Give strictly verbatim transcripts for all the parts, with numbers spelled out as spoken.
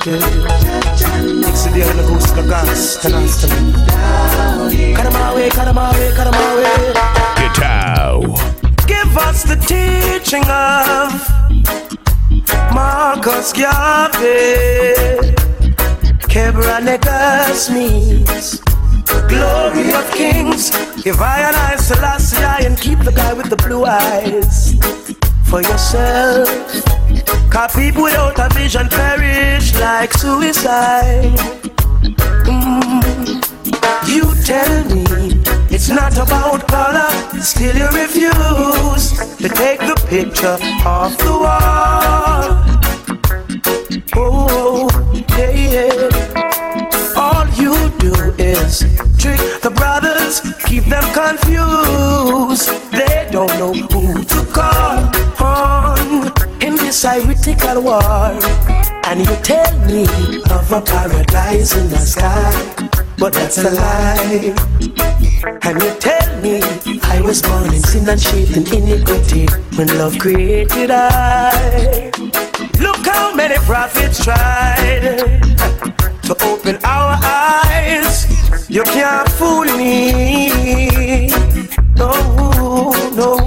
It's the other goose, the gas, the nasty. Cut him away, cut him away, cut him away. Ghetto. Give us the teaching of Marcus Garvey. Kebra Negas means glory of kings. If I and I Selassie and keep the guy with the blue eyes for yourself. Cause people without a vision perish like suicide. Mm. You tell me it's not about color, still you refuse to take the picture off the wall. Oh, yeah, yeah. All you do is trick the brothers, keep them confused. They don't know who to call on in this ironical war. And you tell me of a paradise in the sky, but that's a lie. And you tell me I was born in sin and shaped in iniquity when love created I. Look how many prophets tried to open our eyes. You can't fool me. No, no.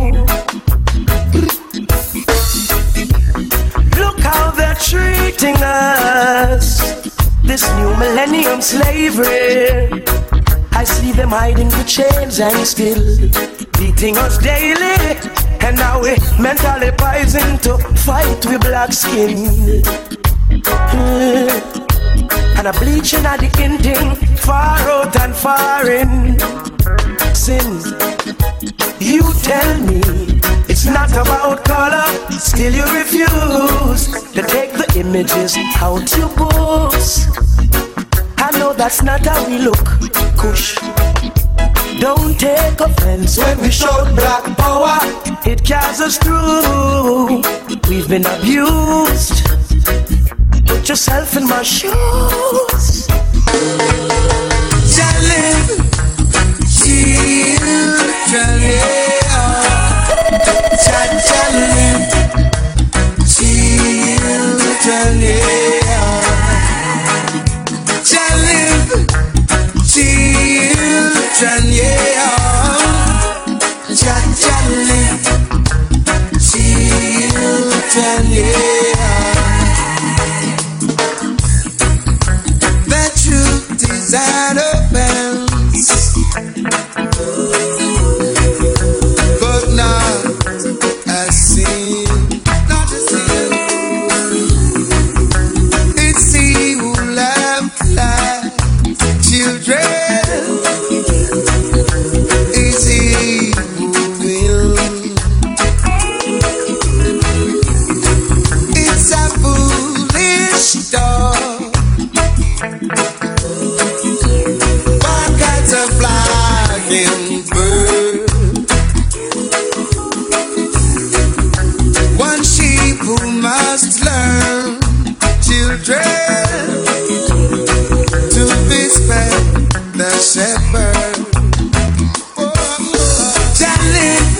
Look how they're treating us. This new millennium slavery. I see them hiding the chains and still beating us daily. And now we mentally poisoned to fight with black skin. Mm. And a bleaching at the ending, far out and far in. Sin, you tell me it's not about color, still you refuse to take the images out your books. I know that's not how we look, Kush. Don't take offense when we shout black power. It carries us through. We've been abused. Put yourself in my shoes. Challenge, children, challenge, children, challenge, children, yeah. Challenge, children, yeah. The truth is out of bounds, but not a sin, not a sin. It's he who loves like children. It's he who will. It's a foolish dog. One sheep who must learn, children, to respect the shepherd. Challenge,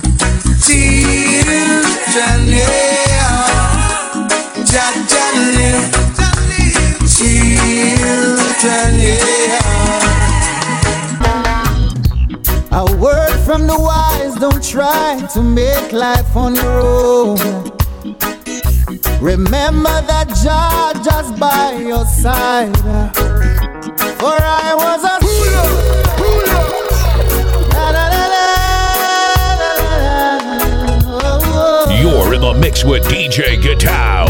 children, yeah. Challenge, children, yeah. A word from the wise, don't try to make life on your own. Remember that Jah just by your side. For I was a You're in the mix with D J Ghetto.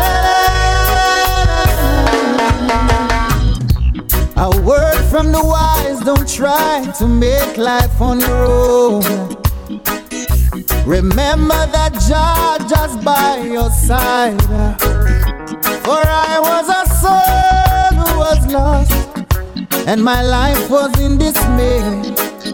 A word from the wise, don't try to make life on your own. Remember that Jah just by your side. For I was a soul who was lost, and my life was in dismay.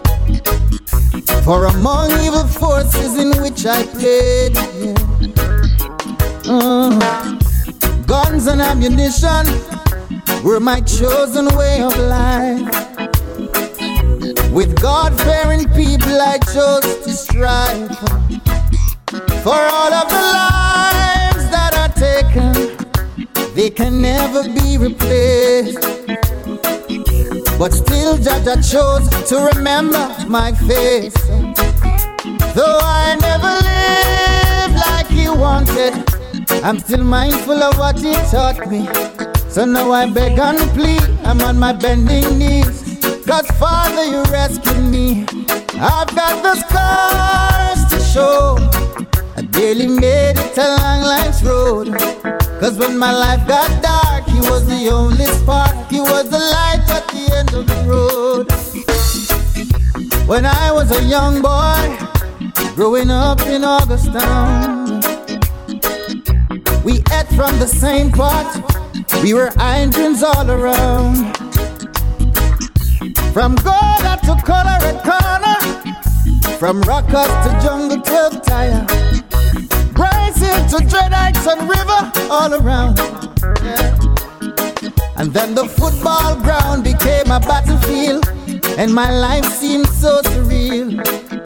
For among evil forces in which I played, yeah. uh, guns and ammunition were my chosen way of life. With God-fearing people I chose to strive. For all of the lives that are taken, they can never be replaced. But still Jaja chose to remember my face. Though I never lived like he wanted, I'm still mindful of what he taught me. So now I beg and plead, I'm on my bending knees. Cause Father, you rescued me. I've got the scars to show. I barely made it along life's road. Cause when my life got dark, he was the only spark. He was the light at the end of the road. When I was a young boy, growing up in Augustown, we ate from the same pot. We were Indians all around. From Gola to Colorado Corner, from Rockers to Jungle twelve Tire, Bryce Hill to Dread Heights and River, all around. Yeah. And then the football ground became a battlefield, and my life seemed so surreal.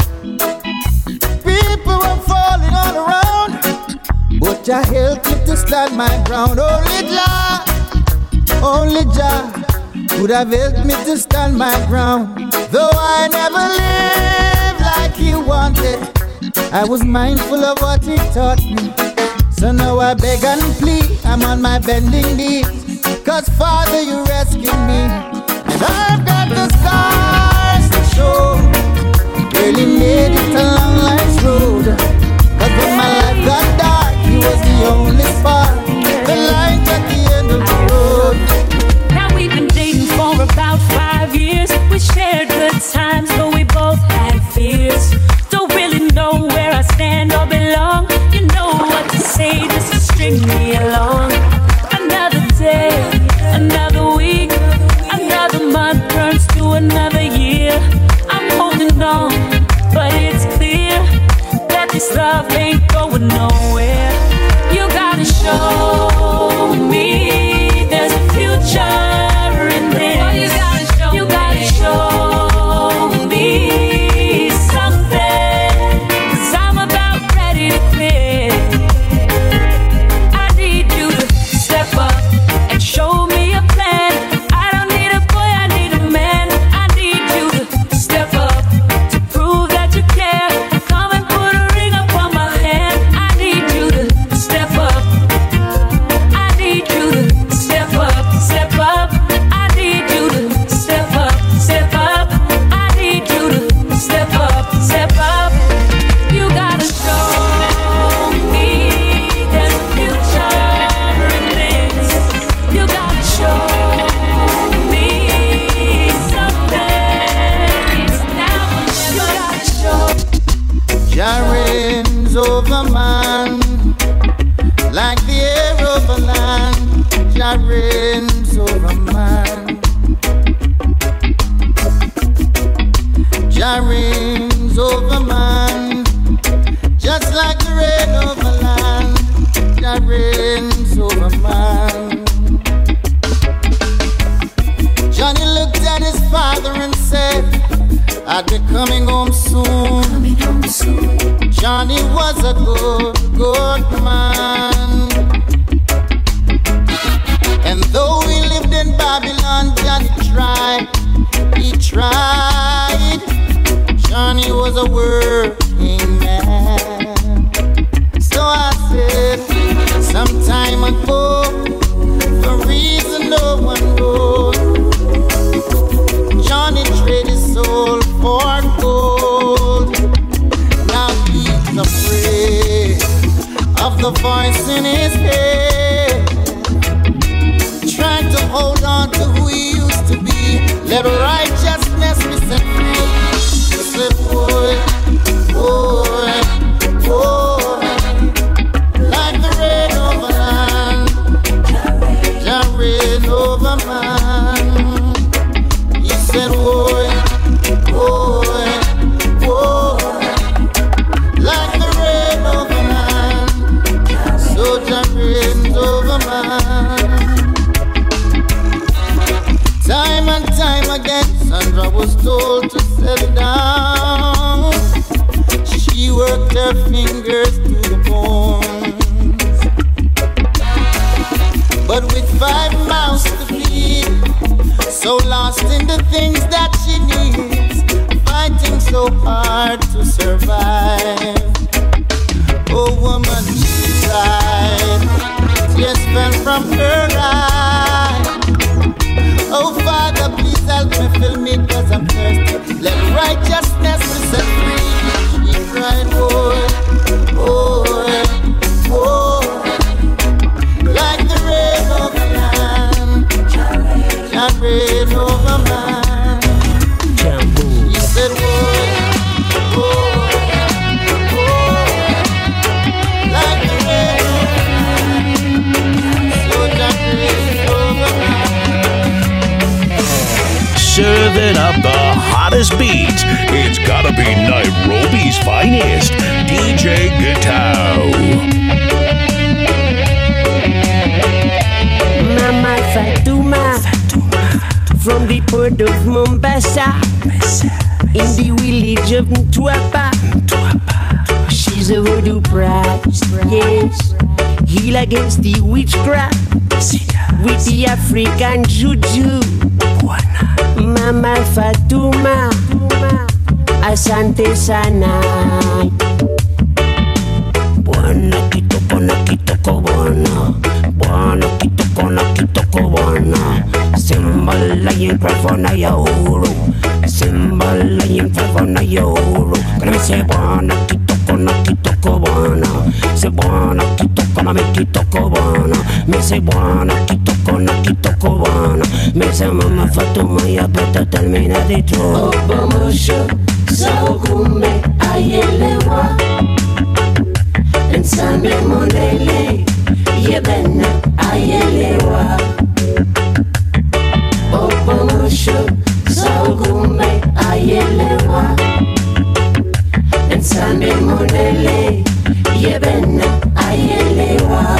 People were falling all around, but Jah helped me to stand my ground. Only Jah, only Jah would have helped me to stand my ground. Though I never lived like he wanted, I was mindful of what he taught me. So now I beg and plead, I'm on my bending knees. Cause Father, you rescued me. And I've got the scars to show. Barely made it along life's road. Cause when my life got dark, he was the only spark, the light at the end of the road. Now we've been dating for about five years. We shared good times, but we both had fears. Don't really know where I stand or belong. You know what to say just to string me along. Another day, another week, another month turns to another year. I'm holding on, but it's clear that this love ain't going nowhere. You gotta show me there's a future in this. You gotta show, you gotta show me something, 'cause I'm about ready to quit. I need you to step up and show me a plan. I don't need a boy, I need a man. I need you to step up to prove that you care. Come and put a ring up on my hand. I need you to step up. I need you to step up, step up. I need you to step up, step up. I need you to step up, step up. You gotta show me there's a future in this. You gotta show me something. Now you gotta show. Jah reigns over man, like the air over land. Jah reigns over man. Jah reigns over man, just like the rain over land. Jah reigns over man. Johnny looked at his father and said, I'll be coming home soon. Johnny was a good, good man. And though he lived in Babylon, Johnny tried, he tried. Johnny was a working man. So I said, some time ago, for reason no one knows, Johnny traded his soul for gold. Now he's afraid of the voice in his head, trying to hold on to who he used to be. Let righteousness be set free. Say, boy, boy, boy, like the rain over land, Jah rain over man. He said, boy, boy, boy, like the rain over land, so Jah rains over man. Time and time again, Sandra was told to settle down. She worked her fingers to the bones, but with five mouths to feed. So lost in the things that she needs, fighting so hard to survive. Oh woman, she cried, tears fell from her eyes. Oh Father, please help me, fill me, cause I'm thirsty. Let righteousness be set free. She cried, boy, boy, boy, like the rain over land, that rain over man. She said, boy, boy, boy, like the rain over land, so that rain over man. Serving up the hottest beats, it's gotta be Nairobi's finest, D J Ghetto. Mama Fatuma, from the port of Mombasa, in the village of Mtwapa. She's a voodoo priest, yes, heal against the witchcraft with the African juju. Mama Fatuma, asante sana. Bwana kitoko na kitoko bwana, Bwana kitoko na kitoko bwana. Simba lion cry for na yauru, Simba lion cry for na yauru. Can I say Bwana kitoko na kitoko bwana, say Bwana kitoko na me kitoko bwana, me say Bwana kitoko na kitoko bwana, me say Mama Fatuma, you better tell me that the truth. Obamosho saukume ayelewa, ensamble mondele yebena ayelewa. Obamosho saukume ayelewa, ensamble mondele yebena ayelewa.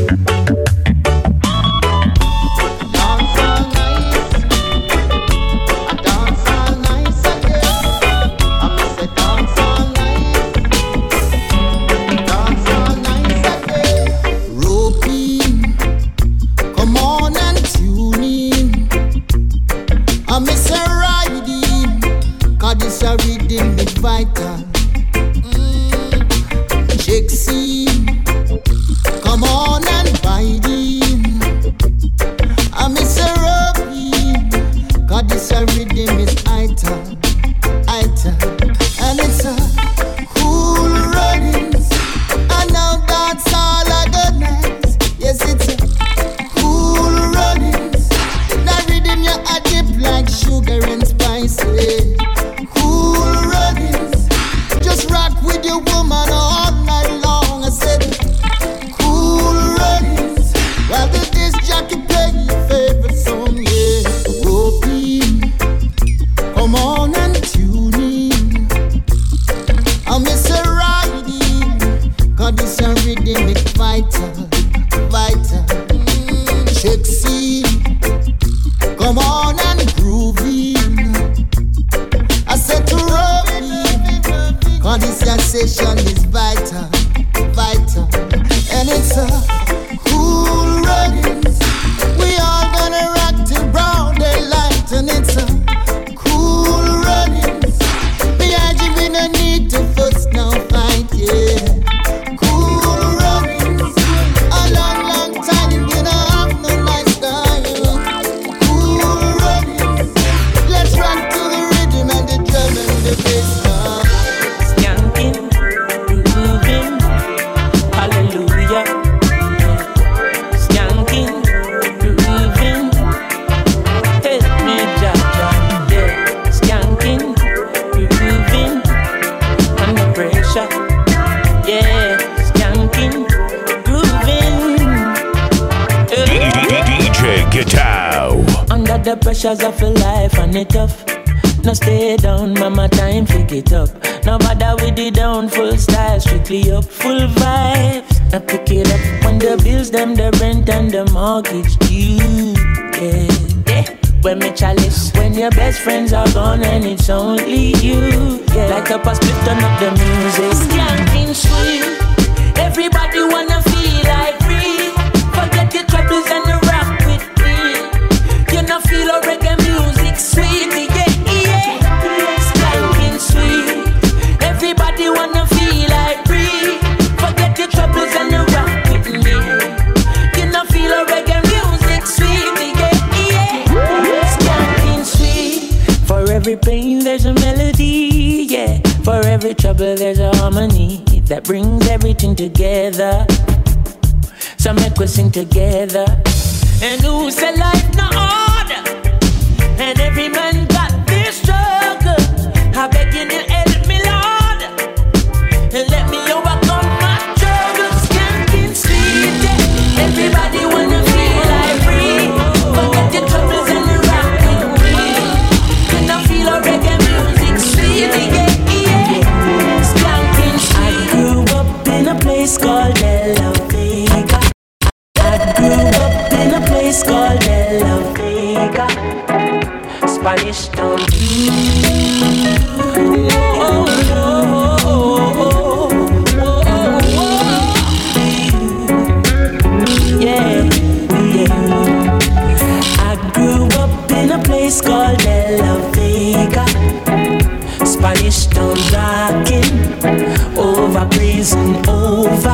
The pressures of life and it tough. No stay down, mama, time pick it up. No bother with the down, full style, strictly up, full vibes. Now pick it up when the bills, them, the rent and the mortgage due. Yeah, yeah. When me chalice, when your best friends are gone and it's only you. Yeah, like up a split, turn up the music. Skanking sweet, everybody wanna feel like free. Forget your troubles and the that brings everything together. So make we sing together. And who said life no order? And every man got this struggle. I beg you to help me, Lord, and let me overcome my struggles. Can't get sleep. Everybody wanna feel like free. Forget your troubles and the rock with me. And I feel a reggae music sweet, yeah, yeah. Skanking sweet. I grew up in a place called La Vega. I grew up in a place called La Vega. Spanish Town. Oh, oh, oh, oh, oh, oh. Yeah, yeah. I grew up in a place called La Vega. Spanish Town rocking over prison over.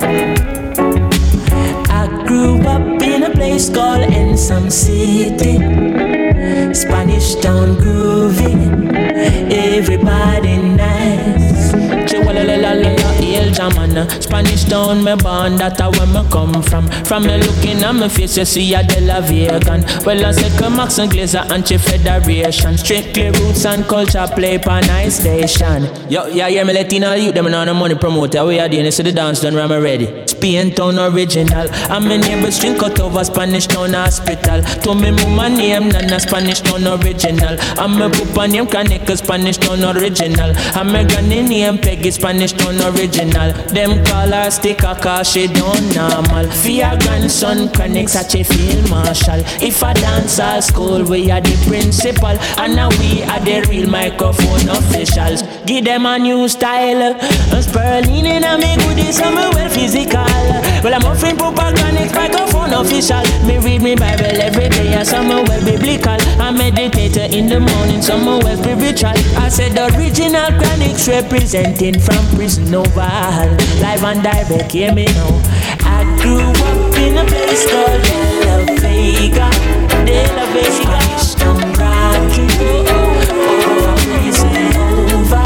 I grew up in a place called Ensom City. Spanish Town grooving, everybody nice. Spanish Town, me born, that's where me come from. From me looking at me face, you see a De La Vegan. Well, I say come Max and Glazer Anti-Federation. Strictly roots and culture play per nice station. Yo, yeah, yeah, me Latino youth, them on the money promoter. We are doing this, so the dance done, I'm ready. Spain Town original. I'm a neighbor's drink out over Spanish Town hospital. To me mama name, Nana Spanish Town original. I'm a papa name, Kaneka Spanish Town original. I'm a granny name, Peggy Spanish Town original. Them call her sticker cause she don't normal. For your grandson, Chronic such a field marshal. If I dance at school, we are the principal. And now we are the real microphone officials. Give them a new style. Sperling in a me goodies, I'm well physical. Well, I'm offering Papa Chronic microphone official. Me read me Bible every day, and some well biblical. I meditate in the morning, some well spiritual. I said the original Chronics representing from prison over. Live and direct, hear me now. I grew up in a place called De La Vega. De La Vega, I'm rocking over prison over.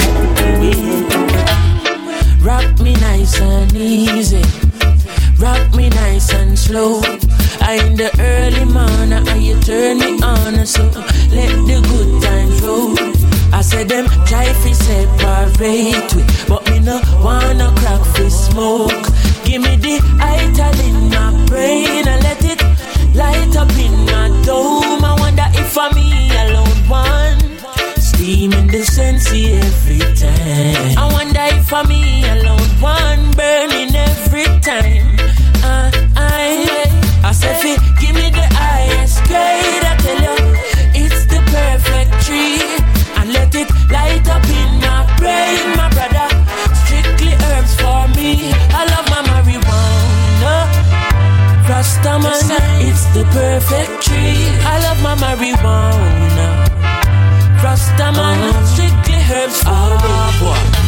Rock me nice and easy, rock me nice and slow. I in the early morning, and you turn me on, so let the good times roll. I said them try fi separate we, but me no wanna crack fi smoke. Give me the ital in my brain and let it light up in my dome. I wonder if for me alone one steam in the sensei every time. I wonder if for me alone one burning every time. Uh, I I said fi give me the highest grade. I tell you it's the perfect tree. Let it light up in my brain, my brother. Strictly herbs for me. I love my marijuana. Rastaman, it's the perfect tree. I love my marijuana. Rastaman, strictly herbs for me.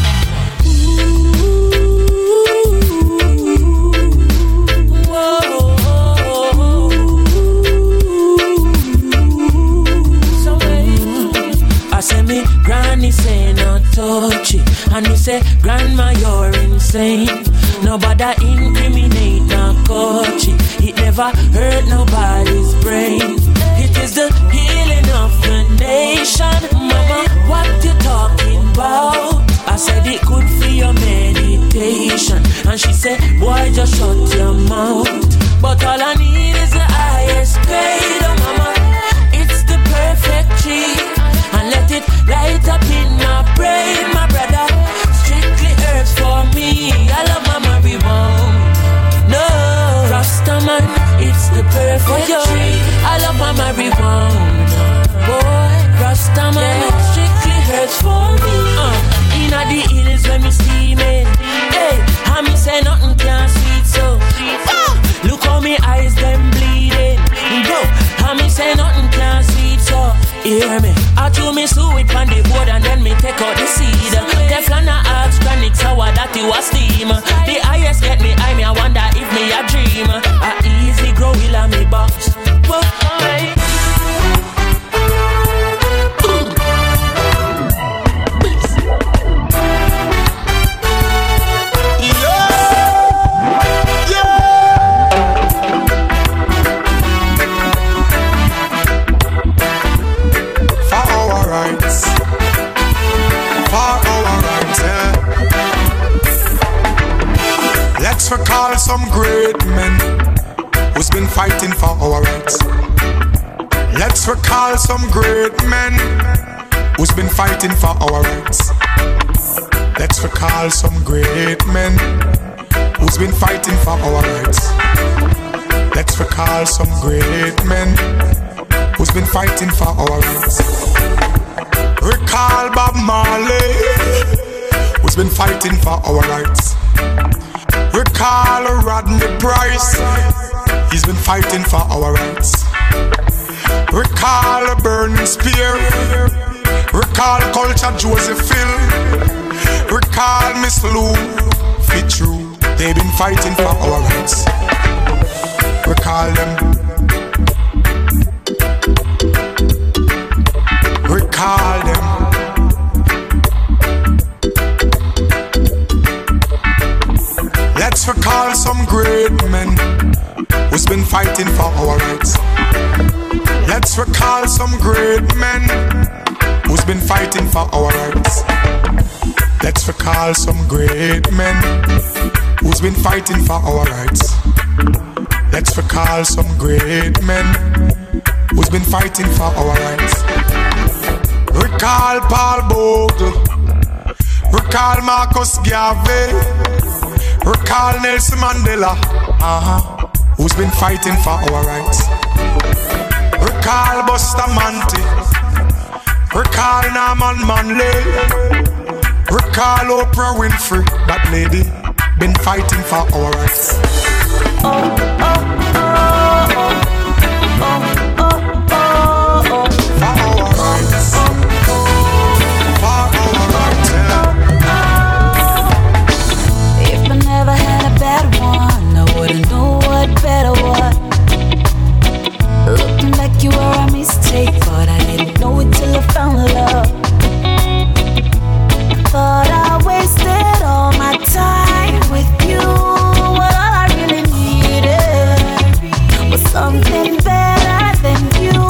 I say me granny say no touch it, and me say grandma you're insane. Nobody incriminate no coach it. It never hurt nobody's brain. It is the healing of the nation. Mama, what you talking about? I said it good for your meditation, and she said boy just shut your mouth. But all I need is the highest grade. Oh mama, it's the perfect tree. And let it light up in my brain, my brother. Strictly herbs for me. I love my marijuana. No, Rastaman, it's the perfect tree. I love my marijuana. Boy, Rastaman, yeah. Strictly herbs for me. Uh, inna the hills when me steaming. Hey, I me say nothing can sweet so. Uh, look how me eyes them bleeding. Go, I me say nothing can sweet so. Hear me. I chew me sweet on the board and then me take out the seed. Teflon a hard, Chronic sour that you a steam. The highest get me high, me I wonder if me a dream. I easy grow will a me box. Whoa, alright. Let's recall some great men who's been fighting for our rights. Let's recall some great men who's been fighting for our rights. Let's recall some great men who's been fighting for our rights. Let's recall some great men who's been fighting for our rights. Recall Bob Marley, who's been fighting for our rights. Recall Rodney Price, he's been fighting for our rights. Recall Burning Spear, recall Culture Joseph Phil, recall Miss Lou Fitzroy, they've been fighting for our rights. Recall them. Recall them. Let's recall some great men who's been fighting for our rights. Let's recall some great men who's been fighting for our rights. Let's recall some great men who's been fighting for our rights. Let's recall some great men who's been fighting for our rights. Recall Paul Bogle, recall Marcus Garvey, recall Nelson Mandela, uh-huh, who's been fighting for our rights. Recall Bustamante, recall Norman Manley, recall Oprah Winfrey, that lady been fighting for our rights. Oh, oh, oh, oh, oh, oh, oh, oh. For our rights. For our rights, yeah. If I never had a bad one, I wouldn't know what better was. Looking back, you were a mistake, but I didn't know it till I found love. Thought I wasted all my time with you. What I really needed was something better than you.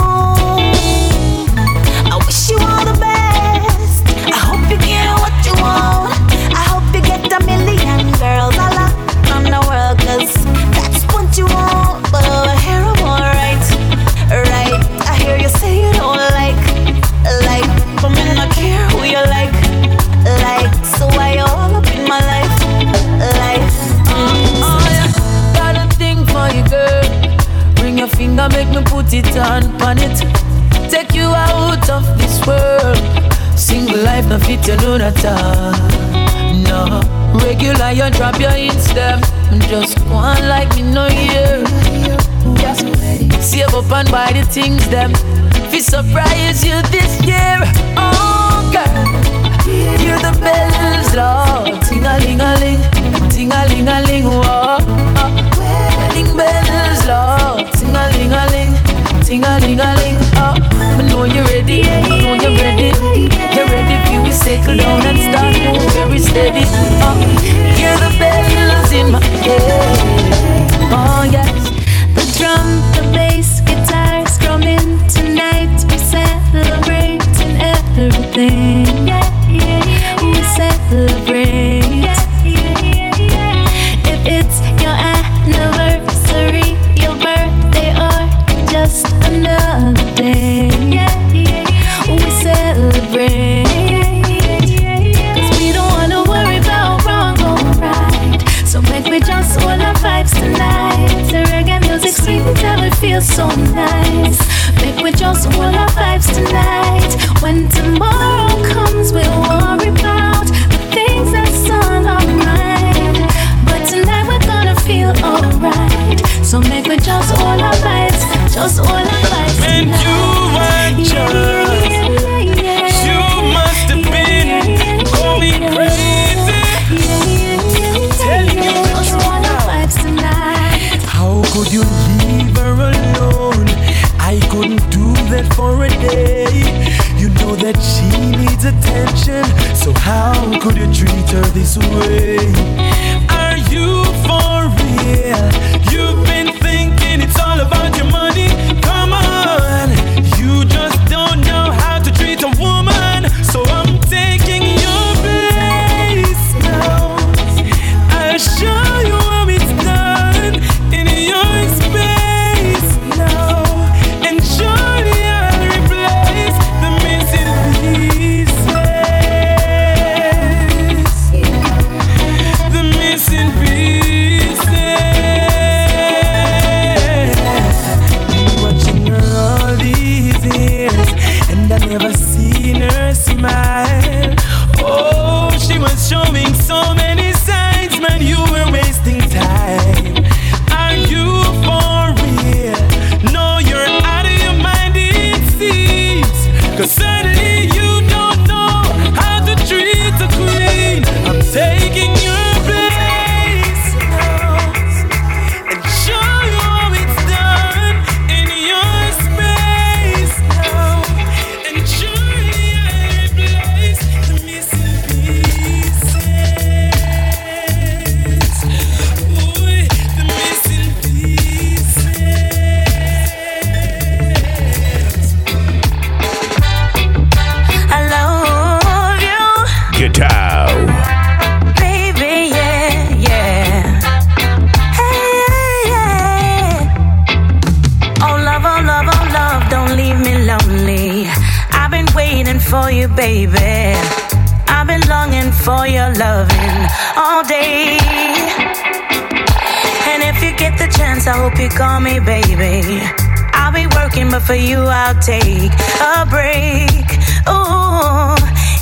I wish you all the best. I hope you get what you want. I hope you get a million girls all around the world, cause that's what you want. But over here I'm alright, right? I hear you say you don't like, like, but me not care who you like, like. So why you all up in my life, life? Mm, oh yeah, got a thing for you, girl. Bring your finger, make me put it on, on it. Take you out of this world. Single life, no fit you know that all. No, regular you drop your Insta. Just one like me no year. Just save up and buy the things them. Fi surprise you this year. Oh girl, hear the bells, Lord. Ting-a-ling-a-ling, ting-a-ling-a-ling, whoa. Wedding bells, Lord. Ting-a-ling-a-ling, ting-a-ling-a-ling, oh. I know you're ready, I know you're ready. You're ready for we settle down and start move very steady. Oh, hear the bells in my head. Oh yes. The drum, the bass, guitar strumming tonight. We celebrating everything. Yeah, yeah, yeah. We celebrate. Yeah, yeah, yeah, yeah. If it's your anniversary, your birthday, or just another day. Yeah, yeah, yeah. We celebrate. Cause we don't wanna worry about wrong or right. So make we just hold our vibes tonight. The reggae music sweet until it feels so nice. Make we just hold our vibes tonight. When tomorrow comes, we'll worry about the things that's on our mind. But tonight we're gonna feel alright. So make we just hold our vibes, just hold our vibes tonight. And you were just, yeah, yeah, yeah, yeah. You must have been going crazy. I'm telling you the truth now. How could you leave her alone? I couldn't do that for a day. You know that she needs attention, so how could you treat her this way? Are you for real? You've been thinking it's all about your money. Come on, you just don't know how to treat a woman. So I'm taking your place now. I'll show you how you, baby. I've been longing for your loving all day. And if you get the chance, I hope you call me, baby. I'll be working, but for you, I'll take a break. Ooh,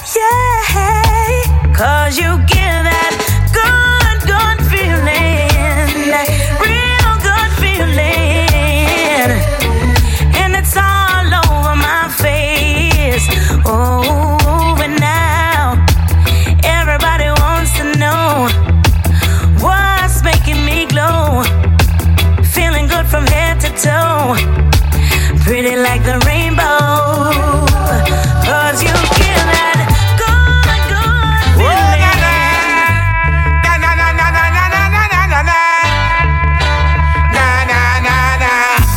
yeah. Cause you give that good, good feeling. That real good feeling. And it's all over my face. Oh, and now everybody wants to know what's making me glow. Feeling good from head to toe. Pretty like the rainbow. Cause you give that good, good feeling. Na na na na na na na na na na na. Na na na na.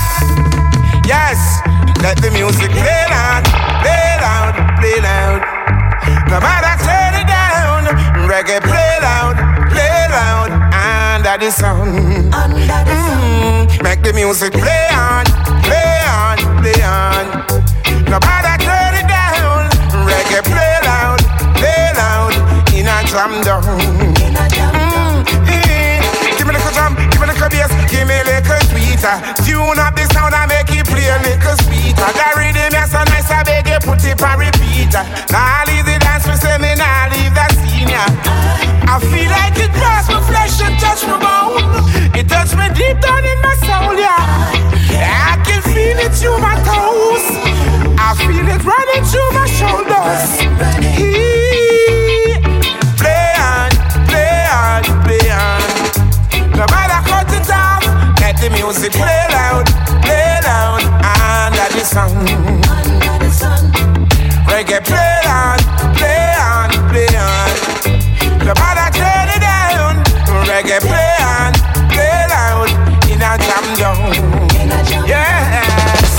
Yes, let the music play loud, play loud, play loud. No matter turn it down, reggae play loud, play loud. Under the sun, under the sun. Mm, make the music play on, play on, play on. No matter turn it down, reggae play loud, play loud. In a jam down. Mm, mm. Give me a little jam, give me a little bass, give me a little sweeter. Tune up the sound and make it play a little sweeter. That rhythm is so nice, I beg you put it on repeat. Now leave the dance for say me, now leave that senior. I feel like it grabs my flesh and touch my bone. It touch me deep down in my soul, yeah. I can feel it through my toes. I feel it running through my shoulders. He, play on, play on, play on. No matter cut it off, let the music play loud, play loud. Under the sun, under the sun. Reggae play on, play on, play on. No matter turn it down, reggae play on, play loud. In a jam down, yes.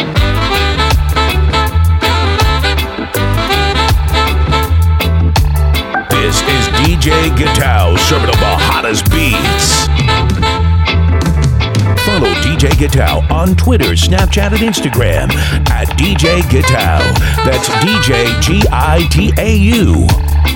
This is D J Guitao serving up the hottest beats. Follow D J Guitao on Twitter, Snapchat, and Instagram at D J Guitao. That's D J G I T A U.